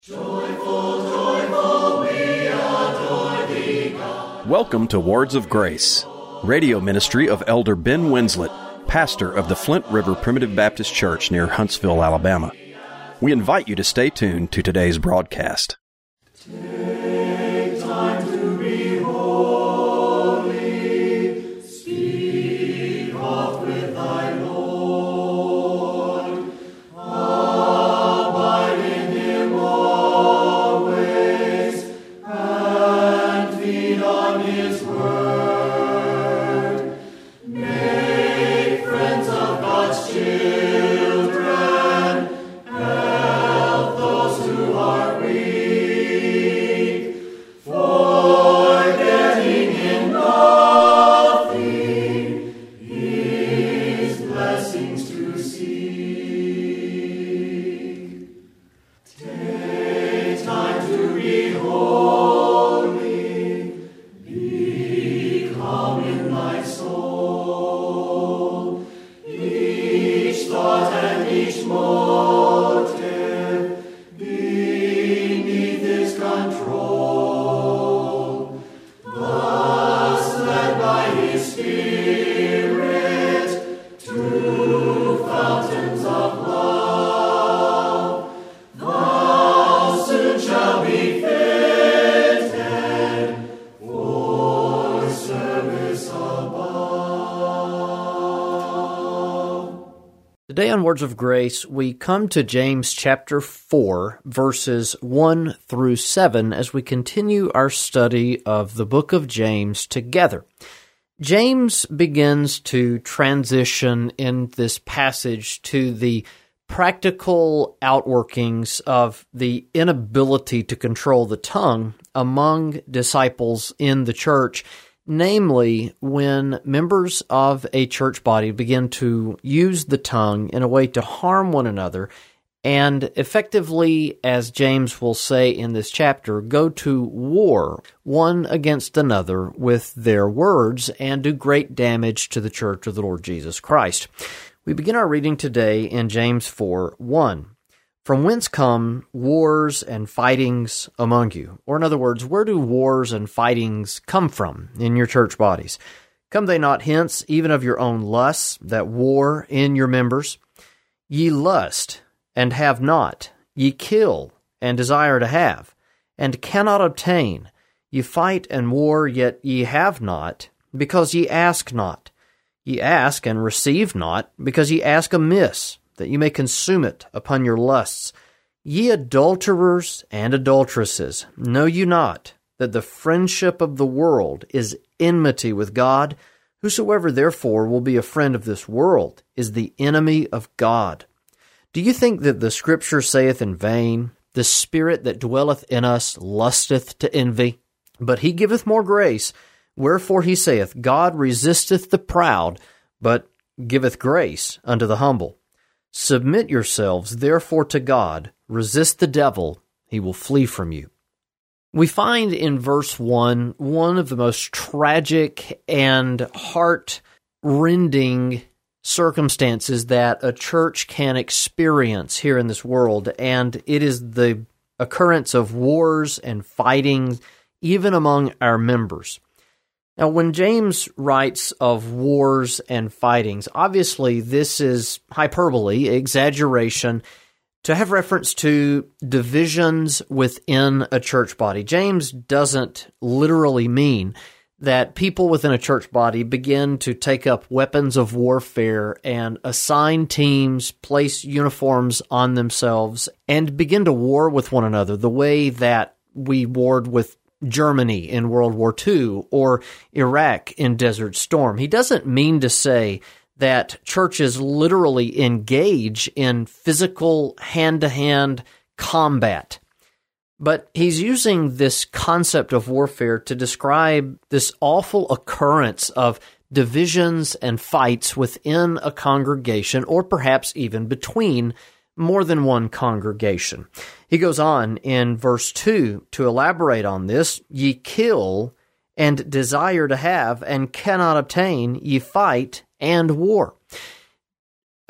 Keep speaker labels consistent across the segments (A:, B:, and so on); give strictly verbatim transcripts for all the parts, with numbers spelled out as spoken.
A: Joyful, joyful, we adore thee, God.
B: Welcome to Words of Grace, radio ministry of Elder Ben Winslet, pastor of the Flint River Primitive Baptist Church near Huntsville, Alabama. We invite you to stay tuned to today's broadcast.
A: Take time to be holy, speak oft with thy Lord, abide in him always, and feed on his word. Make friends of God's children, help those who are weak, forgetting in nothing his blessings to seek. Take time to be holy, be calm in thy soul, each thought and each motive beneath his control, thus led by his Spirit to fountains of love, thou soon shall be fitted for service above.
C: Today on Words of Grace, we come to James chapter four, verses one through seven, as we continue our study of the book of James together. James begins to transition in this passage to the practical outworkings of the inability to control the tongue among disciples in the church, namely when members of a church body begin to use the tongue in a way to harm one another and effectively, as James will say in this chapter, go to war one against another with their words and do great damage to the church of the Lord Jesus Christ. We begin our reading today in James four one. From whence come wars and fightings among you? Or in other words, where do wars and fightings come from in your church bodies? Come they not hence, even of your own lusts, that war in your members? Ye lust, and have not. Ye kill, and desire to have, and cannot obtain. Ye fight and war, yet ye have not, because ye ask not. Ye ask and receive not, because ye ask amiss, that ye may consume it upon your lusts. Ye adulterers and adulteresses, know you not that the friendship of the world is enmity with God? Whosoever therefore will be a friend of this world is the enemy of God. Do you think that the Scripture saith in vain, the Spirit that dwelleth in us lusteth to envy? But he giveth more grace. Wherefore he saith, God resisteth the proud, but giveth grace unto the humble. Submit yourselves therefore to God, resist the devil, he will flee from you. We find in verse one, one of the most tragic and heart-rending circumstances that a church can experience here in this world, and it is the occurrence of wars and fighting even among our members. Now, when James writes of wars and fightings, obviously this is hyperbole, exaggeration, to have reference to divisions within a church body. James doesn't literally mean that people within a church body begin to take up weapons of warfare and assign teams, place uniforms on themselves, and begin to war with one another the way that we warred with Germany in World War Two or Iraq in Desert Storm. He doesn't mean to say that churches literally engage in physical hand-to-hand combat. But he's using this concept of warfare to describe this awful occurrence of divisions and fights within a congregation, or perhaps even between more than one congregation. He goes on in verse two to elaborate on this. Ye kill and desire to have and cannot obtain, ye fight and war.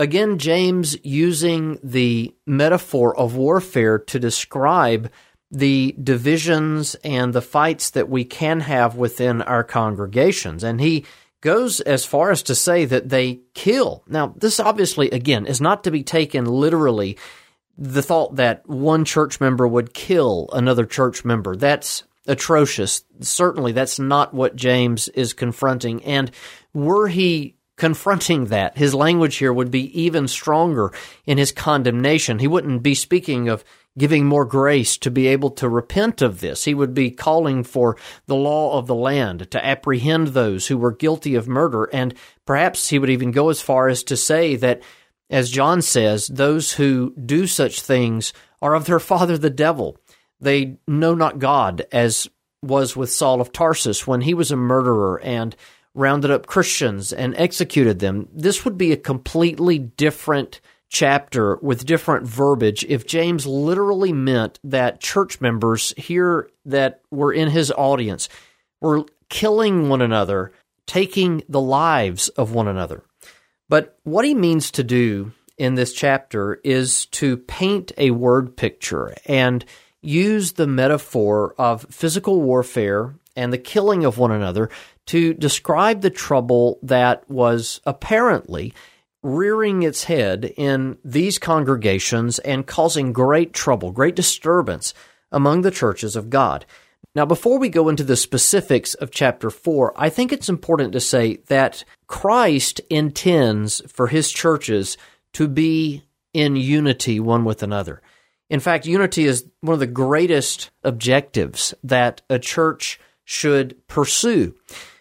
C: Again, James using the metaphor of warfare to describe the divisions and the fights that we can have within our congregations. And he goes as far as to say that they kill. Now, this obviously, again, is not to be taken literally, the thought that one church member would kill another church member. That's atrocious. Certainly, that's not what James is confronting. And were he confronting that, his language here would be even stronger in his condemnation. He wouldn't be speaking of giving more grace to be able to repent of this. He would be calling for the law of the land to apprehend those who were guilty of murder. And perhaps he would even go as far as to say that, as John says, those who do such things are of their father the devil. They know not God, as was with Saul of Tarsus when he was a murderer and rounded up Christians and executed them. This would be a completely different chapter with different verbiage if James literally meant that church members here that were in his audience were killing one another, taking the lives of one another. But what he means to do in this chapter is to paint a word picture and use the metaphor of physical warfare and the killing of one another to describe the trouble that was apparently rearing its head in these congregations and causing great trouble, great disturbance among the churches of God. Now, before we go into the specifics of chapter four, I think it's important to say that Christ intends for his churches to be in unity one with another. In fact, unity is one of the greatest objectives that a church should pursue.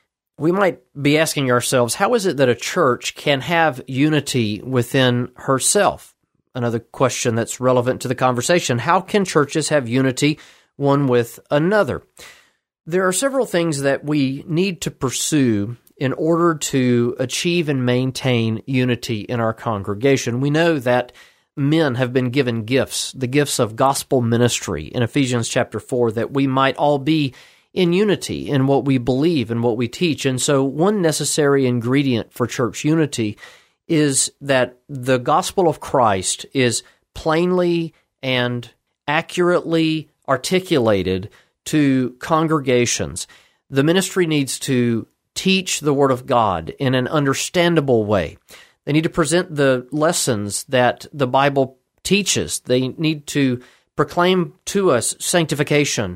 C: We might be asking ourselves, how is it that a church can have unity within herself? Another question that's relevant to the conversation. How can churches have unity one with another? There are several things that we need to pursue in order to achieve and maintain unity in our congregation. We know that men have been given gifts, the gifts of gospel ministry in Ephesians chapter four, that we might all be in unity in what we believe and what we teach. And so one necessary ingredient for church unity is that the gospel of Christ is plainly and accurately articulated to congregations. The ministry needs to teach the Word of God in an understandable way. They need to present the lessons that the Bible teaches. They need to proclaim to us sanctification,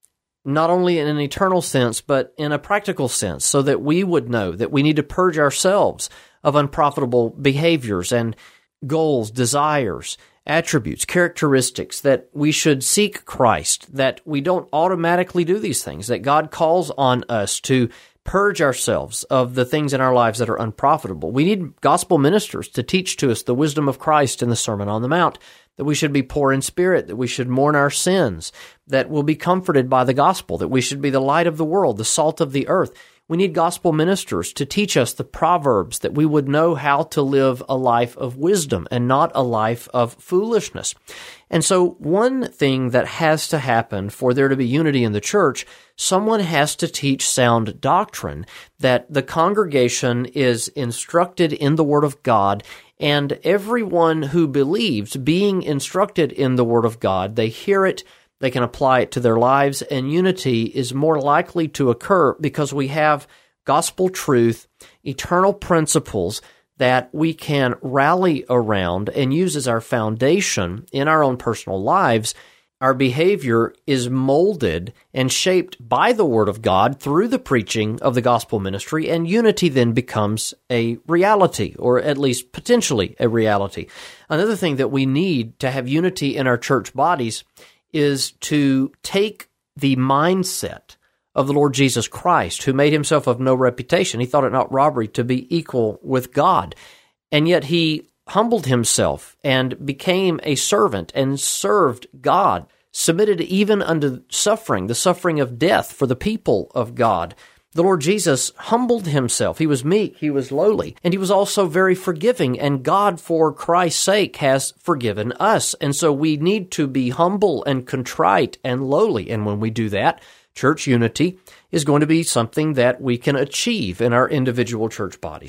C: not only in an eternal sense, but in a practical sense, so that we would know that we need to purge ourselves of unprofitable behaviors and goals, desires, attributes, characteristics, that we should seek Christ, that we don't automatically do these things, that God calls on us to purge ourselves of the things in our lives that are unprofitable. We need gospel ministers to teach to us the wisdom of Christ in the Sermon on the Mount, that we should be poor in spirit, that we should mourn our sins, that we'll be comforted by the gospel, that we should be the light of the world, the salt of the earth. We need gospel ministers to teach us the Proverbs, that we would know how to live a life of wisdom and not a life of foolishness. And so one thing that has to happen for there to be unity in the church, someone has to teach sound doctrine, that the congregation is instructed in the Word of God, and everyone who believes being instructed in the Word of God, they hear it, they can apply it to their lives, and unity is more likely to occur because we have gospel truth, eternal principles that we can rally around and use as our foundation in our own personal lives. Our behavior is molded and shaped by the Word of God through the preaching of the gospel ministry, and unity then becomes a reality, or at least potentially a reality. Another thing that we need to have unity in our church bodies is to take the mindset of the Lord Jesus Christ, who made himself of no reputation. He thought it not robbery to be equal with God, and yet he humbled himself and became a servant and served God, submitted even unto suffering, the suffering of death for the people of God. The Lord Jesus humbled himself. He was meek, he was lowly, and he was also very forgiving, and God, for Christ's sake, has forgiven us. And so we need to be humble and contrite and lowly, and when we do that, church unity is going to be something that we can achieve in our individual church bodies.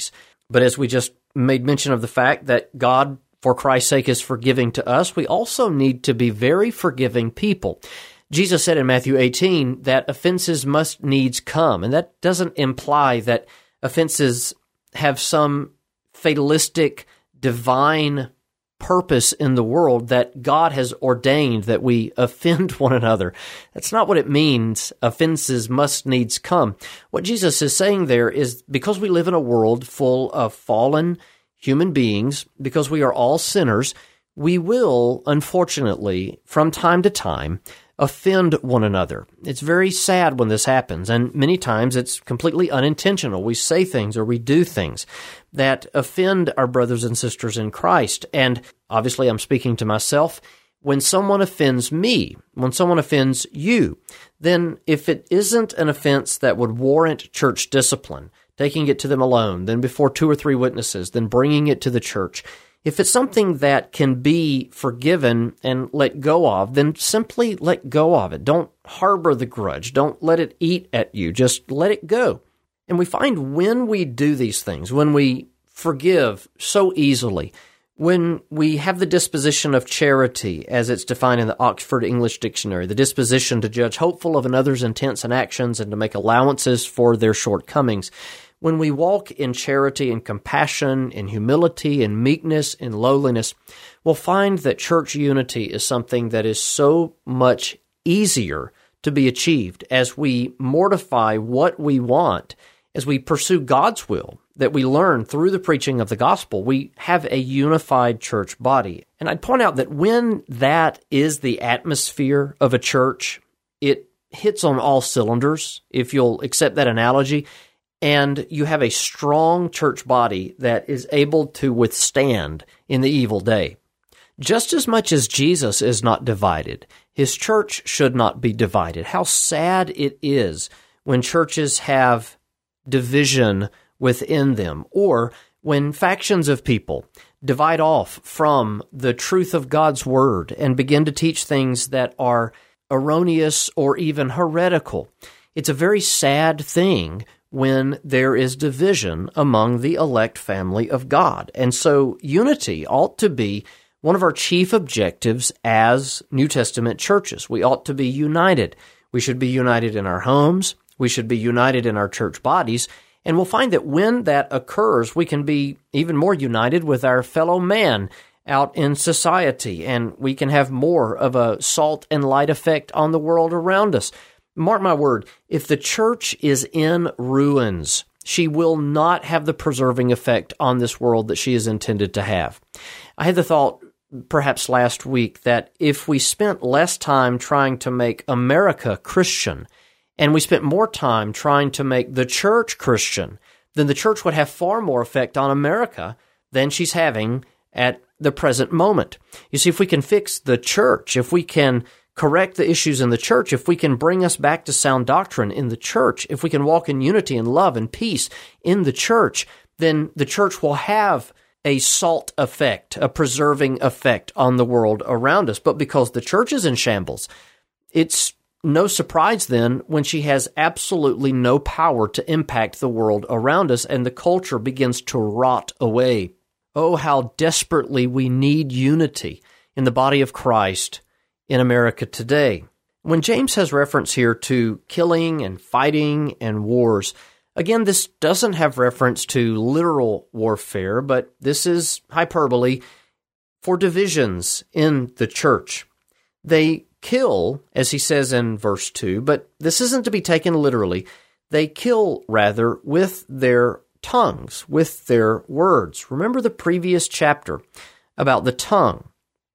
C: But as we just made mention of the fact that God, for Christ's sake, is forgiving to us, we also need to be very forgiving people. Jesus said in Matthew eighteen that offenses must needs come, and that doesn't imply that offenses have some fatalistic, divine purpose in the world that God has ordained that we offend one another. That's not what it means, offenses must needs come. What Jesus is saying there is because we live in a world full of fallen human beings, because we are all sinners, we will, unfortunately, from time to time, offend one another. It's very sad when this happens, and many times it's completely unintentional. We say things or we do things that offend our brothers and sisters in Christ. And obviously I'm speaking to myself. When someone offends me, when someone offends you, then if it isn't an offense that would warrant church discipline, taking it to them alone, then before two or three witnesses, then bringing it to the church, if it's something that can be forgiven and let go of, then simply let go of it. Don't harbor the grudge. Don't let it eat at you. Just let it go. And we find when we do these things, when we forgive so easily, when we have the disposition of charity, as it's defined in the Oxford English Dictionary, the disposition to judge hopeful of another's intents and actions and to make allowances for their shortcomings, when we walk in charity and compassion, in humility and meekness and lowliness, we'll find that church unity is something that is so much easier to be achieved as we mortify what we want, as we pursue God's will, that we learn through the preaching of the gospel. We have a unified church body. And I'd point out that when that is the atmosphere of a church, it hits on all cylinders, if you'll accept that analogy. And you have a strong church body that is able to withstand in the evil day. Just as much as Jesus is not divided, his church should not be divided. How sad it is when churches have division within them, or when factions of people divide off from the truth of God's word and begin to teach things that are erroneous or even heretical. It's a very sad thing when there is division among the elect family of God. And so unity ought to be one of our chief objectives as New Testament churches. We ought to be united. We should be united in our homes. We should be united in our church bodies. And we'll find that when that occurs, we can be even more united with our fellow man out in society, and we can have more of a salt and light effect on the world around us. Mark my word, if the church is in ruins, she will not have the preserving effect on this world that she is intended to have. I had the thought, perhaps last week, that if we spent less time trying to make America Christian, and we spent more time trying to make the church Christian, then the church would have far more effect on America than she's having at the present moment. You see, if we can fix the church, if we can correct the issues in the church, if we can bring us back to sound doctrine in the church, if we can walk in unity and love and peace in the church, then the church will have a salt effect, a preserving effect on the world around us. But because the church is in shambles, it's no surprise then when she has absolutely no power to impact the world around us and the culture begins to rot away. Oh, how desperately we need unity in the body of Christ in America today. When James has reference here to killing and fighting and wars, again, this doesn't have reference to literal warfare, but this is hyperbole for divisions in the church. They kill, as he says in verse two, but this isn't to be taken literally. They kill, rather, with their tongues, with their words. Remember the previous chapter about the tongue.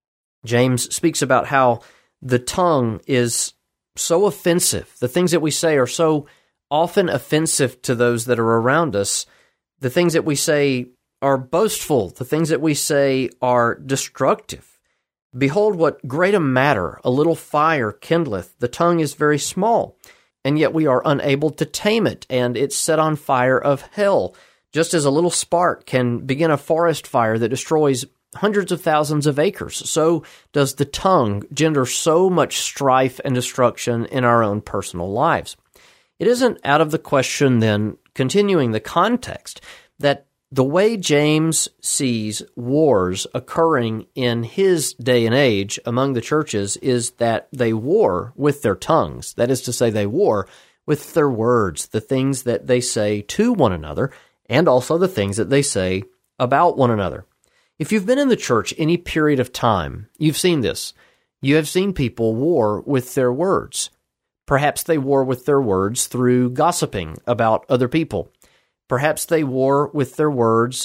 C: James speaks about how the tongue is so offensive. The things that we say are so often offensive to those that are around us. The things that we say are boastful. The things that we say are destructive. Behold, what great a matter a little fire kindleth. The tongue is very small, and yet we are unable to tame it, and it's set on fire of hell. Just as a little spark can begin a forest fire that destroys hundreds of thousands of acres, so does the tongue gender so much strife and destruction in our own personal lives. It isn't out of the question, then, continuing the context, that The way James sees wars occurring in his day and age among the churches is that they war with their tongues. That is to say, they war with their words, the things that they say to one another, and also the things that they say about one another. If you've been in the church any period of time, you've seen this. You have seen people war with their words. Perhaps they war with their words through gossiping about other people. Perhaps they war with their words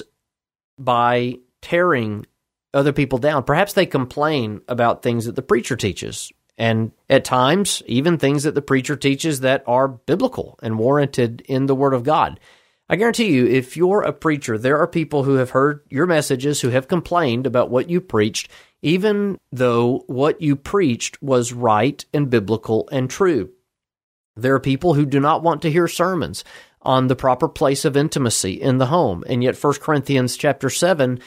C: by tearing other people down. Perhaps they complain about things that the preacher teaches, and at times, even things that the preacher teaches that are biblical and warranted in the Word of God. I guarantee you, if you're a preacher, there are people who have heard your messages who have complained about what you preached, even though what you preached was right and biblical and true. There are people who do not want to hear sermons on the proper place of intimacy in the home, and yet First Corinthians chapter seven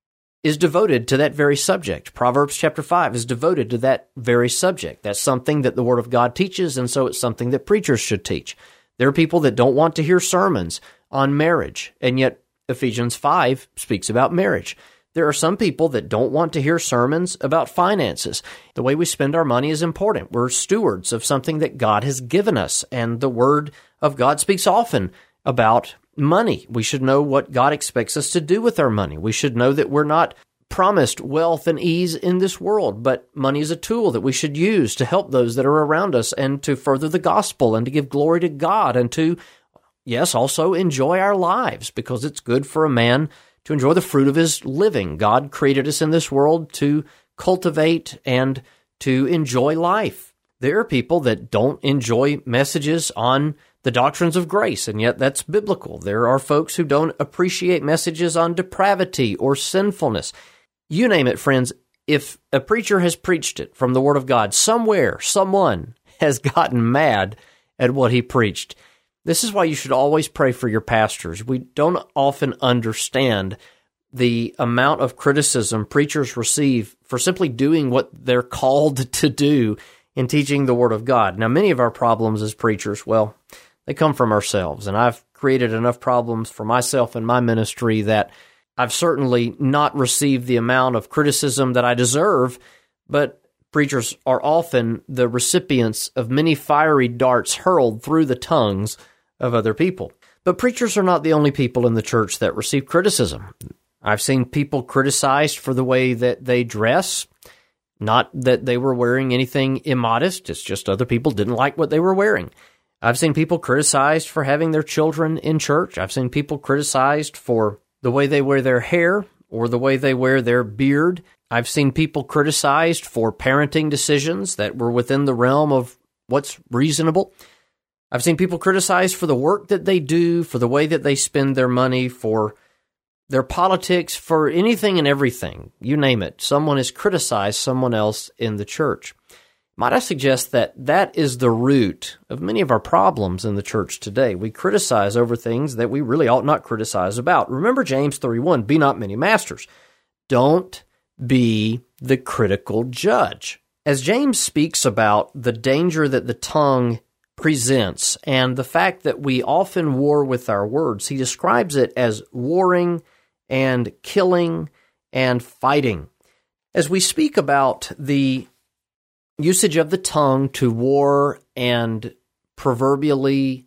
C: is devoted to that very subject. Proverbs chapter five is devoted to that very subject. That's something that the Word of God teaches, and so it's something that preachers should teach. There are people that don't want to hear sermons on marriage, and yet Ephesians five speaks about marriage. There are some people that don't want to hear sermons about finances. The way we spend our money is important. We're stewards of something that God has given us, and the Word of God speaks often about money. We should know what God expects us to do with our money. We should know that we're not promised wealth and ease in this world, but money is a tool that we should use to help those that are around us and to further the gospel and to give glory to God and to, yes, also enjoy our lives, because it's good for a man to enjoy the fruit of his living. God created us in this world to cultivate and to enjoy life. There are people that don't enjoy messages on the doctrines of grace, and yet that's biblical. There are folks who don't appreciate messages on depravity or sinfulness. You name it, friends. If a preacher has preached it from the Word of God, somewhere, someone has gotten mad at what he preached. This is why you should always pray for your pastors. We don't often understand the amount of criticism preachers receive for simply doing what they're called to do in teaching the Word of God. Now, many of our problems as preachers, well, they come from ourselves, and I've created enough problems for myself and my ministry that I've certainly not received the amount of criticism that I deserve, but preachers are often the recipients of many fiery darts hurled through the tongues of other people. But preachers are not the only people in the church that receive criticism. I've seen people criticized for the way that they dress, not that they were wearing anything immodest, it's just other people didn't like what they were wearing. I've seen people criticized for having their children in church. I've seen people criticized for the way they wear their hair or the way they wear their beard. I've seen people criticized for parenting decisions that were within the realm of what's reasonable. I've seen people criticized for the work that they do, for the way that they spend their money, for their politics, for anything and everything. You name it. Someone has criticized someone else in the church. Might I suggest that that is the root of many of our problems in the church today. We criticize over things that we really ought not criticize about. Remember James three one, be not many masters. Don't be the critical judge. As James speaks about the danger that the tongue presents and the fact that we often war with our words, he describes it as warring and killing and fighting. As we speak about the usage of the tongue to war and proverbially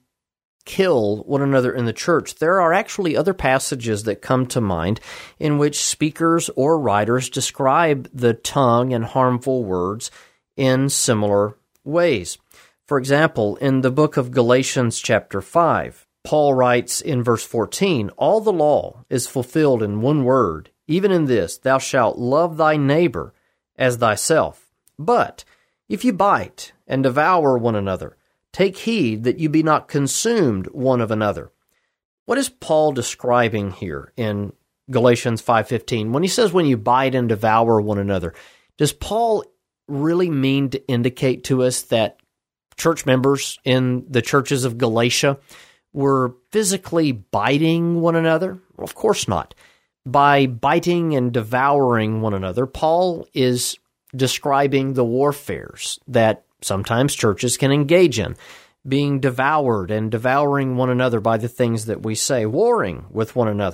C: kill one another in the church, there are actually other passages that come to mind in which speakers or writers describe the tongue and harmful words in similar ways. For example, in the book of Galatians chapter five, Paul writes in verse fourteen, all the law is fulfilled in one word, even in this, thou shalt love thy neighbor as thyself. But if you bite and devour one another, take heed that you be not consumed one of another. What is Paul describing here in Galatians five fifteen? When he says when you bite and devour one another, does Paul really mean to indicate to us that church members in the churches of Galatia were physically biting one another? Well, of course not. By biting and devouring one another, Paul is describing the warfares that sometimes churches can engage in, being devoured and devouring one another by the things that we say, warring with one another.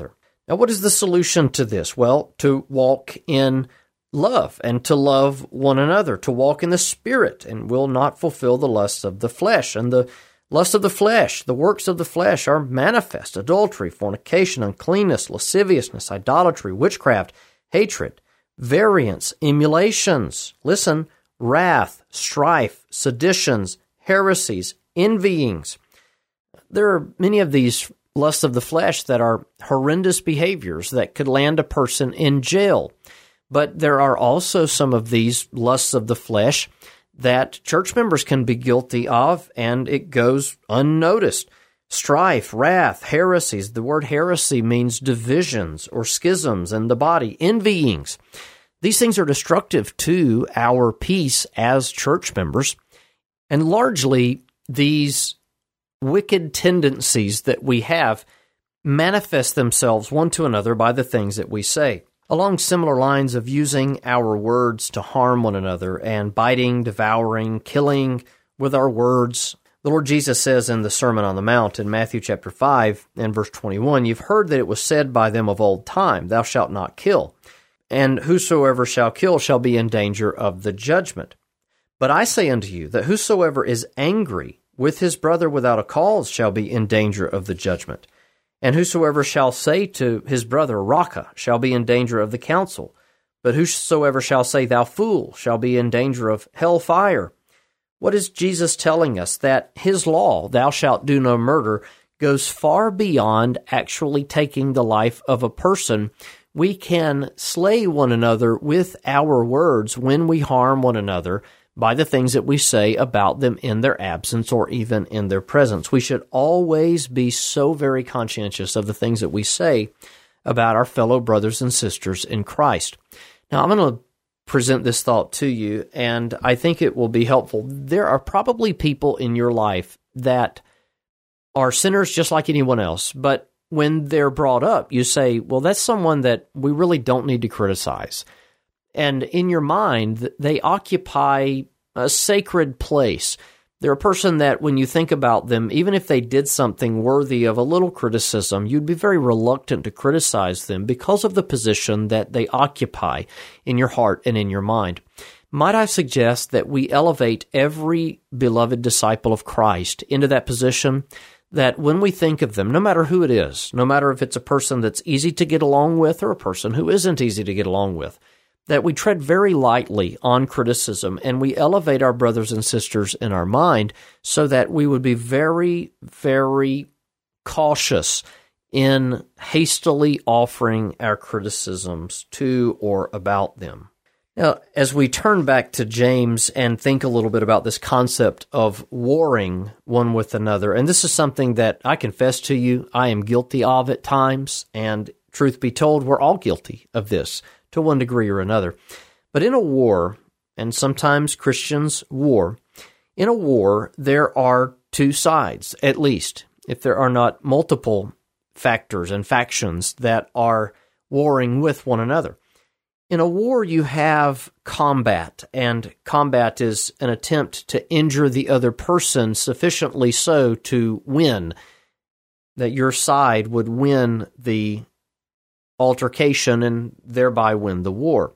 C: Now, what is the solution to this? Well, to walk in love and to love one another, to walk in the Spirit, and will not fulfill the lusts of the flesh. And the lusts of the flesh, the works of the flesh are manifest: adultery, fornication, uncleanness, lasciviousness, idolatry, witchcraft, hatred, variance, emulations. Listen, wrath, strife, seditions, heresies, envyings. There are many of these lusts of the flesh that are horrendous behaviors that could land a person in jail. But there are also some of these lusts of the flesh that church members can be guilty of, and it goes unnoticed. Strife, wrath, heresies. The word heresy means divisions or schisms in the body. Envyings. These things are destructive to our peace as church members, and largely these wicked tendencies that we have manifest themselves one to another by the things that we say. Along similar lines of using our words to harm one another and biting, devouring, killing with our words, the Lord Jesus says in the Sermon on the Mount in Matthew chapter five and verse twenty-one, "You've heard that it was said by them of old time, Thou shalt not kill, and whosoever shall kill shall be in danger of the judgment. But I say unto you that whosoever is angry with his brother without a cause shall be in danger of the judgment. And whosoever shall say to his brother, Raca, shall be in danger of the council. But whosoever shall say, Thou fool, shall be in danger of hell fire." What is Jesus telling us? That his law, thou shalt do no murder, goes far beyond actually taking the life of a person. We can slay one another with our words when we harm one another by the things that we say about them in their absence or even in their presence. We should always be so very conscientious of the things that we say about our fellow brothers and sisters in Christ. Now, I'm going to present this thought to you, and I think it will be helpful. There are probably people in your life that are sinners just like anyone else, but when they're brought up, you say, well, that's someone that we really don't need to criticize. And in your mind, they occupy a sacred place. They're a person that when you think about them, even if they did something worthy of a little criticism, you'd be very reluctant to criticize them because of the position that they occupy in your heart and in your mind. Might I suggest that we elevate every beloved disciple of Christ into that position, that when we think of them, no matter who it is, no matter if it's a person that's easy to get along with or a person who isn't easy to get along with, that we tread very lightly on criticism and we elevate our brothers and sisters in our mind so that we would be very, very cautious in hastily offering our criticisms to or about them. Now, as we turn back to James and think a little bit about this concept of warring one with another, and this is something that I confess to you, I am guilty of at times, and truth be told, we're all guilty of this to one degree or another. But in a war, and sometimes Christians war, in a war, there are two sides, at least, if there are not multiple factors and factions that are warring with one another. In a war, you have combat, and combat is an attempt to injure the other person sufficiently so to win, that your side would win the altercation and thereby win the war.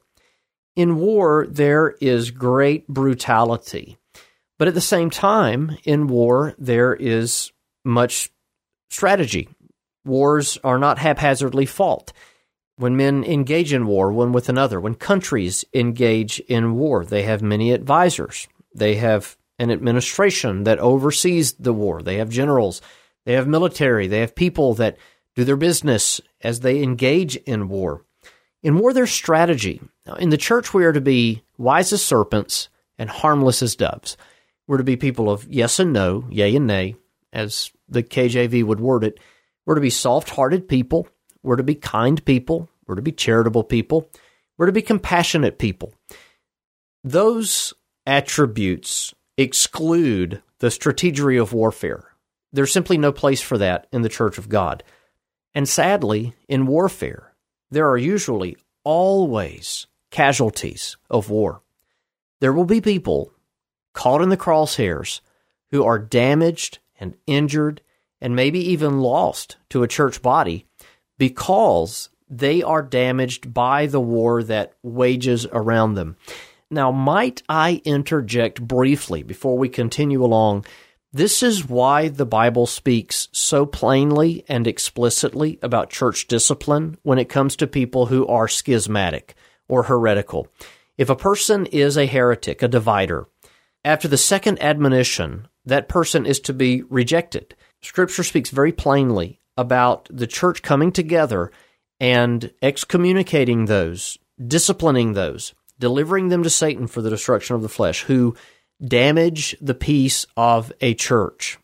C: In war, there is great brutality, but at the same time, in war, there is much strategy. Wars are not haphazardly fought. When men engage in war one with another, when countries engage in war, they have many advisors. They have an administration that oversees the war. They have generals. They have military. They have people that do their business as they engage in war. In war, there's strategy. Now, in the church, we are to be wise as serpents and harmless as doves. We're to be people of yes and no, yea and nay, as the K J V would word it. We're to be soft-hearted people. We're to be kind people. We're to be charitable people. We're to be compassionate people. Those attributes exclude the strategery of warfare. There's simply no place for that in the Church of God. And sadly, in warfare, there are usually always casualties of war. There will be people caught in the crosshairs who are damaged and injured and maybe even lost to a church body because they are damaged by the war that wages around them. Now, might I interject briefly before we continue along? This is why the Bible speaks so plainly and explicitly about church discipline when it comes to people who are schismatic or heretical. If a person is a heretic, a divider, after the second admonition, that person is to be rejected. Scripture speaks very plainly about the church coming together and excommunicating those, disciplining those, delivering them to Satan for the destruction of the flesh, who damage the peace of a church.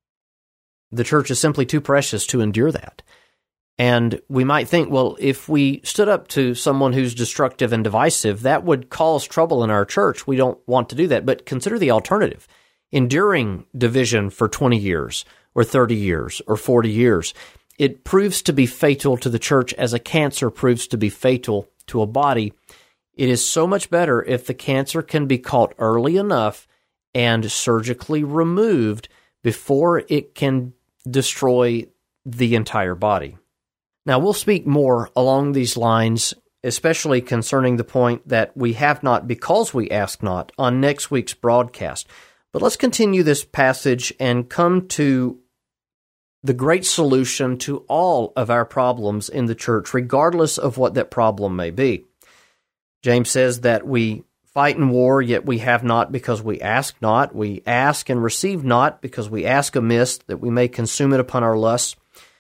C: The church is simply too precious to endure that. And we might think, well, if we stood up to someone who's destructive and divisive, that would cause trouble in our church. We don't want to do that. But consider the alternative. Enduring division for twenty years or thirty years or forty years, it proves to be fatal to the church as a cancer proves to be fatal to a body. It is so much better if the cancer can be caught early enough and surgically removed before it can destroy the entire body. Now, we'll speak more along these lines, especially concerning the point that we have not because we ask not on next week's broadcast. But let's continue this passage and come to the great solution to all of our problems in the church, regardless of what that problem may be. James says that we fight in war, yet we have not because we ask not. We ask and receive not because we ask amiss, that we may consume it upon our lusts.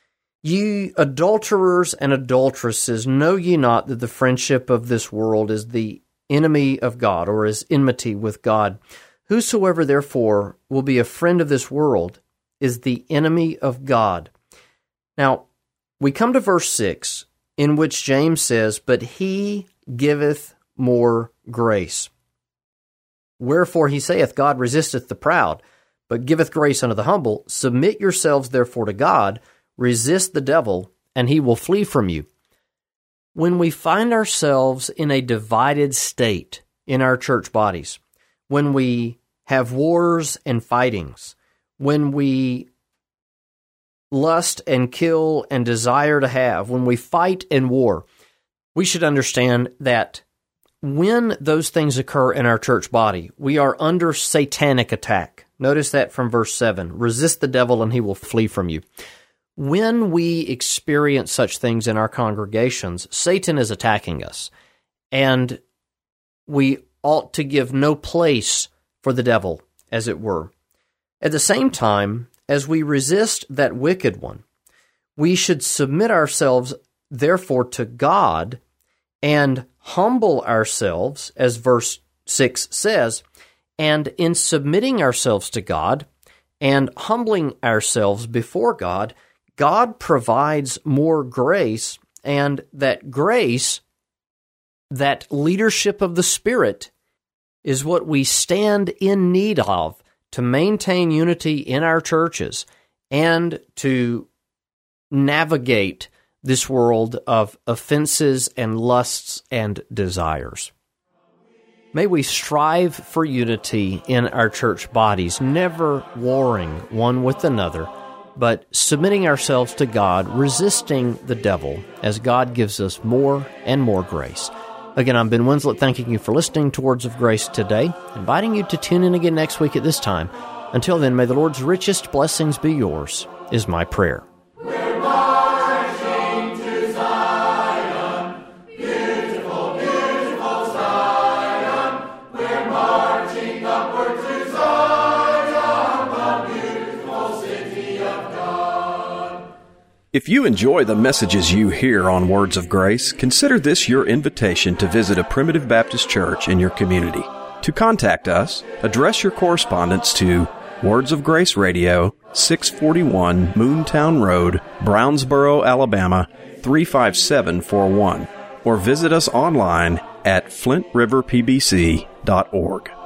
C: Ye adulterers and adulteresses, know ye not that the friendship of this world is the enemy of God, or is enmity with God? Whosoever therefore will be a friend of this world is the enemy of God. Now, we come to verse six, in which James says, But he giveth more grace. Wherefore he saith, God resisteth the proud, but giveth grace unto the humble. Submit yourselves therefore to God, resist the devil, and he will flee from you. When we find ourselves in a divided state in our church bodies, when we have wars and fightings, when we lust and kill and desire to have, when we fight and war, we should understand that when those things occur in our church body, we are under satanic attack. Notice that from verse seven. Resist the devil and he will flee from you. When we experience such things in our congregations, Satan is attacking us, and we ought to give no place for the devil, as it were. At the same time, as we resist that wicked one, we should submit ourselves, therefore, to God and humble ourselves, as verse six says, and in submitting ourselves to God and humbling ourselves before God, God provides more grace, and that grace, that leadership of the Spirit, is what we stand in need of to maintain unity in our churches and to navigate this world of offenses and lusts and desires. May we strive for unity in our church bodies, never warring one with another, but submitting ourselves to God, resisting the devil as God gives us more and more grace. Again, I'm Ben Winslett, thanking you for listening to Words of Grace today, inviting you to tune in again next week at this time. Until then, may the Lord's richest blessings be yours, is my prayer.
A: We're marching to Zion, beautiful, beautiful Zion. We're marching upward to Zion, the beautiful city of God.
B: If you enjoy the messages you hear on Words of Grace, consider this your invitation to visit a Primitive Baptist church in your community. To contact us, address your correspondence to Words of Grace Radio, six forty-one Moontown Road, Brownsboro, Alabama, three five seven four one, or visit us online at flint river p b c dot org.